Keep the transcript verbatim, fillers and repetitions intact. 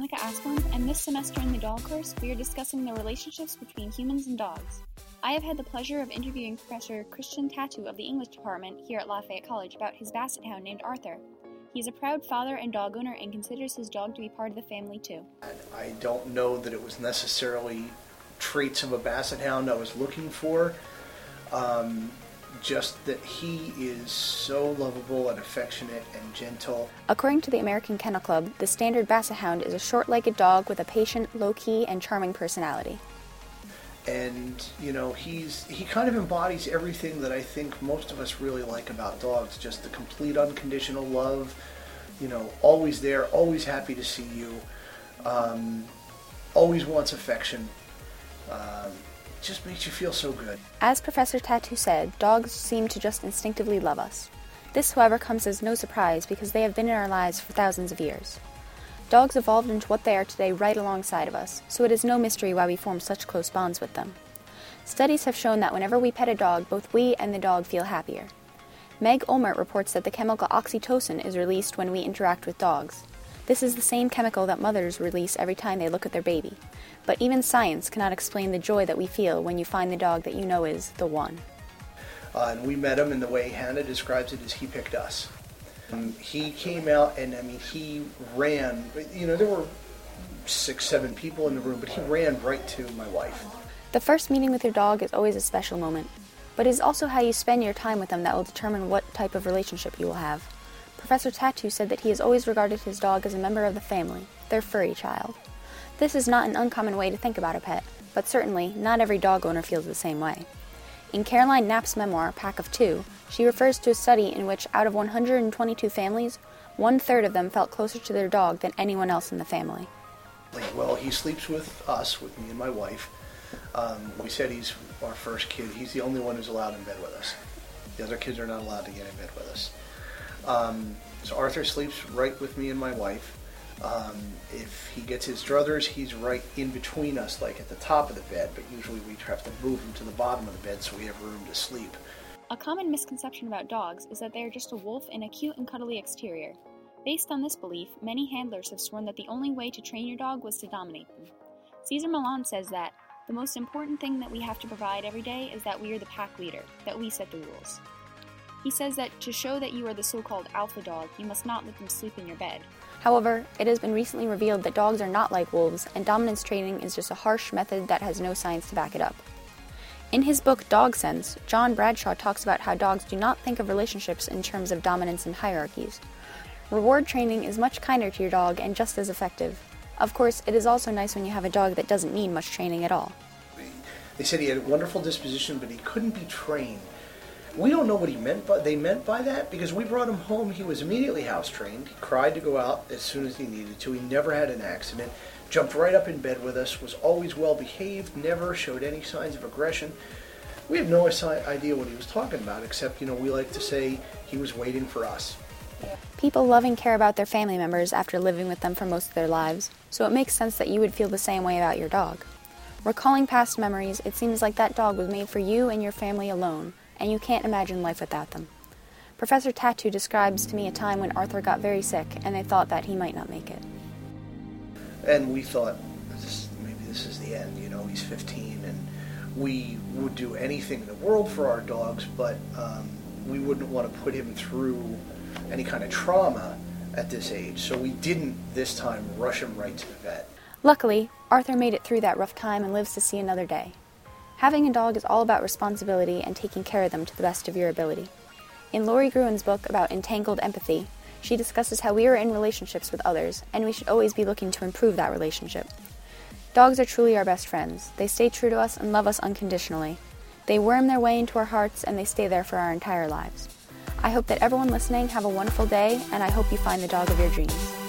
Monica Asplund, and this semester in the dog course, we are discussing the relationships between humans and dogs. I have had the pleasure of interviewing Professor Christian Tatu of the English department here at Lafayette College about his basset hound named Arthur. He is a proud father and dog owner and considers his dog to be part of the family too. I don't know that it was necessarily traits of a basset hound I was looking for. Um, just that he is so lovable and affectionate and gentle. According to the American Kennel Club, the standard basset hound is a short-legged dog with a patient, low-key, and charming personality. And, you know, he's he kind of embodies everything that I think most of us really like about dogs. Just the complete unconditional love, you know, always there, always happy to see you, um, always wants affection. Um, just makes you feel so good. As Professor Tatu said, dogs seem to just instinctively love us. This, however, comes as no surprise because they have been in our lives for thousands of years. Dogs evolved into what they are today right alongside of us, so it is no mystery why we form such close bonds with them. Studies have shown that whenever we pet a dog, both we and the dog feel happier. Meg Olmert reports that the chemical oxytocin is released when we interact with dogs. This is the same chemical that mothers release every time they look at their baby. But even science cannot explain the joy that we feel when you find the dog that you know is the one. Uh, and we met him, and the way Hannah describes it is he picked us. Um, he came out, and I mean, he ran. You know, there were six, seven people in the room, but he ran right to my wife. The first meeting with your dog is always a special moment, but it is also how you spend your time with them that will determine what type of relationship you will have. Professor Tatu said that he has always regarded his dog as a member of the family, their furry child. This is not an uncommon way to think about a pet, but certainly not every dog owner feels the same way. In Caroline Knapp's memoir, Pack of Two, she refers to a study in which out of one hundred twenty-two families, one-third of them felt closer to their dog than anyone else in the family. Well, he sleeps with us, with me and my wife. Um, we said he's our first kid. He's the only one who's allowed in bed with us. The other kids are not allowed to get in bed with us. Um, so Arthur sleeps right with me and my wife. Um, if he gets his druthers, he's right in between us, like at the top of the bed, but usually we have to move him to the bottom of the bed so we have room to sleep. A common misconception about dogs is that they are just a wolf in a cute and cuddly exterior. Based on this belief, many handlers have sworn that the only way to train your dog was to dominate them. Cesar Millan says that the most important thing that we have to provide every day is that we are the pack leader, that we set the rules. He says that to show that you are the so-called alpha dog, you must not let them sleep in your bed. However, it has been recently revealed that dogs are not like wolves, and dominance training is just a harsh method that has no science to back it up. In his book Dog Sense, John Bradshaw talks about how dogs do not think of relationships in terms of dominance and hierarchies. Reward training is much kinder to your dog and just as effective. Of course, it is also nice when you have a dog that doesn't need much training at all. They said he had a wonderful disposition, but he couldn't be trained. We don't know what he meant by they meant by that, because we brought him home. He was immediately house trained. He cried to go out as soon as he needed to. He never had an accident. Jumped right up in bed with us. Was always well behaved. Never showed any signs of aggression. We have no idea what he was talking about, except, you know, we like to say he was waiting for us. People love and care about their family members after living with them for most of their lives, so it makes sense that you would feel the same way about your dog. Recalling past memories, it seems like that dog was made for you and your family alone, and you can't imagine life without them. Professor Tatu describes to me a time when Arthur got very sick, and they thought that he might not make it. And we thought, this, maybe this is the end, you know, he's fifteen, and we would do anything in the world for our dogs, but um, we wouldn't want to put him through any kind of trauma at this age, so we didn't this time rush him right to the vet. Luckily, Arthur made it through that rough time and lives to see another day. Having a dog is all about responsibility and taking care of them to the best of your ability. In Lori Gruen's book about entangled empathy, she discusses how we are in relationships with others, and we should always be looking to improve that relationship. Dogs are truly our best friends. They stay true to us and love us unconditionally. They worm their way into our hearts, and they stay there for our entire lives. I hope that everyone listening have a wonderful day, and I hope you find the dog of your dreams.